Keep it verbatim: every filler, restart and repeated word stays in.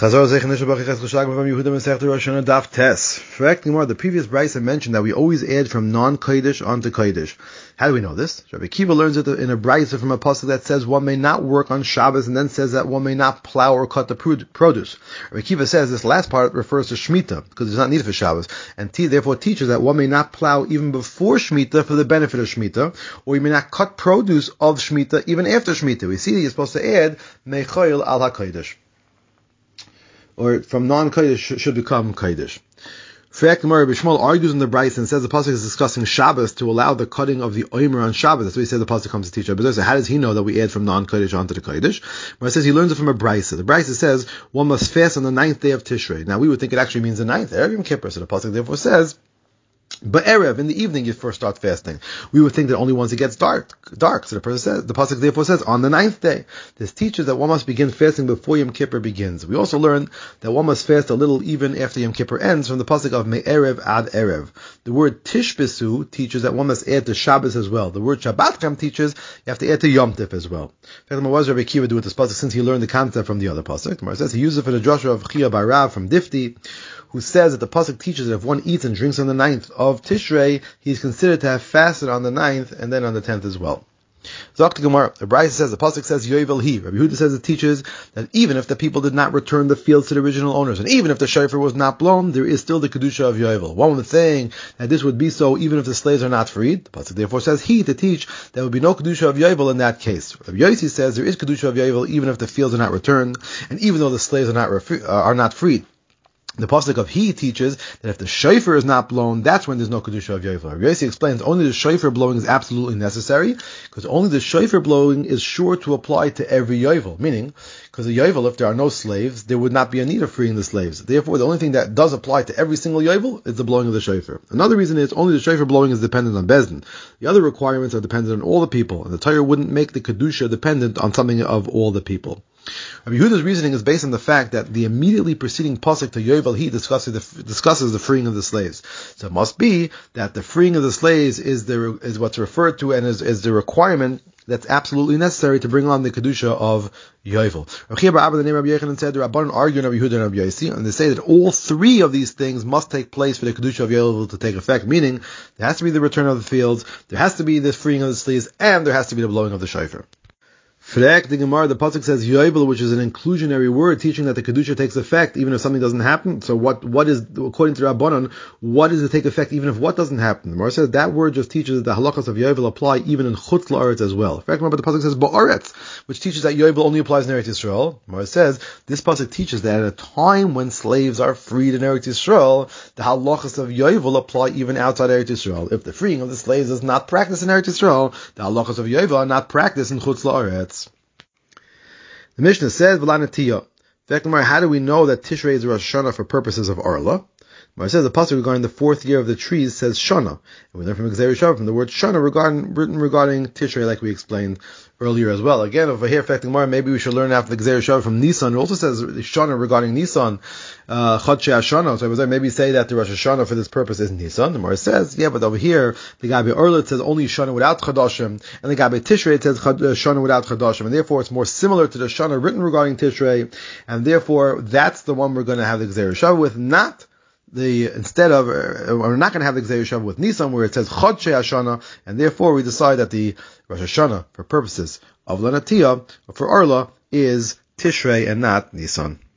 Chazor Zech Nishabach Ches Chashag from Yehuda Masechta Rosh Hashanah Daf Tes. Correct, Gemara. The previous brisa mentioned that we always add from non-kodesh onto kodesh. How do we know this? Rabbi Kiva learns it in a brisa from a pasuk that says one may not work on Shabbos, and then says that one may not plow or cut the produce. Rabbi Kiva says this last part refers to Shemitah because it's not needed for Shabbos, and t- therefore teaches that one may not plow even before Shemitah for the benefit of Shemitah, or you may not cut produce of Shemitah even after Shemitah. We see that you're supposed to add mechoil al hakodesh, or from non-kodesh should become kodesh. Fact, Rabbi Shmuel argues in the Bryce and says the pasuk is discussing Shabbos to allow the cutting of the omer on Shabbos. That's what he said the pasuk comes to teach. But so how does he know that we add from non-kodesh onto the kodesh? Well, it says he learns it from a Bryce. The Bryce says one must fast on the ninth day of Tishrei. Now we would think it actually means the ninth, Erev Yom Kippur. So the pasuk therefore says, but Erev, in the evening, you first start fasting. We would think that only once it gets dark, dark. So the person says, the pasuk therefore says, on the ninth day. This teaches that one must begin fasting before Yom Kippur begins. We also learn that one must fast a little even after Yom Kippur ends from the pasuk of Me'erev ad Erev. The word Tishbesu teaches that one must add to Shabbos as well. The word Shabbat teaches you have to add to Yom Tif as well. In fact, what does Rabbi Kiva do with this pasuk since he learned the concept from the other pasuk? The says he uses it for the Joshua of Chia bar Rav from Difti, who says that the pasuk teaches that if one eats and drinks on the ninth of Tishrei, he's considered to have fasted on the ninth and then on the tenth as well. Zok to Gemara, the Brisa says, the pasuk says, Yovel Hi. Rabbi Yehuda says it teaches that even if the people did not return the fields to the original owners, and even if the shofar was not blown, there is still the kedusha of Yovel. One would think that this would be so even if the slaves are not freed. The pasuk therefore says He to teach there would be no kedusha of Yovel in that case. Rabbi Yossi says there is kedusha of Yovel even if the fields are not returned, and even though the slaves are not refre- uh, are not freed. The pasuk of He teaches that if the shofar is not blown, that's when there's no kedusha of Yovel. Rabbi Yossi explains only the shofar blowing is absolutely necessary, because only the shofar blowing is sure to apply to every Yovel. Meaning, because the Yovel, if there are no slaves, there would not be a need of freeing the slaves. Therefore, the only thing that does apply to every single Yovel is the blowing of the shofar. Another reason is only the shofar blowing is dependent on Bezdin. The other requirements are dependent on all the people, and the Torah wouldn't make the kedusha dependent on something of all the people. Rabbi Yehuda's reasoning is based on the fact that the immediately preceding pasuk to Yovel He discusses the, discusses the freeing of the slaves. So it must be that the freeing of the slaves is the is what's referred to and is, is the requirement that's absolutely necessary to bring on the kedusha of Yovel. Rabbi Abba, the name of Rabbi Yechanan, said the Rabbanan argue in Rabbi Yehuda and Rabbi Yossi, and they say that all three of these things must take place for the kedusha of Yovel to take effect. Meaning, there has to be the return of the fields, there has to be the freeing of the slaves, and there has to be the blowing of the shofar. Frek the Gemara, the pasuk says Yovel, which is an inclusionary word, teaching that the kedusha takes effect even if something doesn't happen. So what, what is, according to Rabbanan, what does it take effect even if what doesn't happen? The Gemara says that word just teaches that the halachas of Yovel apply even in chutz la'aretz as well. Frek, remember the pasuk says Ba'aretz, which teaches that Yovel only applies in Eretz Yisrael. The Gemara says this pasuk teaches that at a time when slaves are freed in Eretz Yisrael, the halachas of Yovel apply even outside Eretz Yisrael. If the freeing of the slaves is not practiced in Eretz Yisrael, the halachas of Yovel are not practiced in chutz la'aretz. The Mishnah says, V'lanatiyah. How do we know that Tishrei is Rosh Hashanah for purposes of Arla? It says the pasuk regarding the fourth year of the trees says Shana. And we learn from Gzeir Shav from the word Shana regarding, written regarding Tishrei, like we explained earlier as well. Again, over here affecting more, maybe we should learn after the Gzeir Shav from Nisan. It also says Shana regarding Nisan, uh, Chodshei Hashana. So I was like, maybe say that the Rosh Hashanah for this purpose is Nisan. The Gemara says, yeah, but over here, the Gabi Arla it says only Shana without Chadashim, and the Gabi Tishrei it says Shana without Chadashim, and therefore it's more similar to the Shana written regarding Tishrei, and therefore that's the one we're going to have the Gzeir Shav with, not the, instead of, uh, we're not going to have the Gzeir Shav with Nisan where it says Chodshei Hashana, and therefore we decide that the Rosh Hashanah for purposes of Lanatiyah, for Arla, is Tishrei and not Nisan.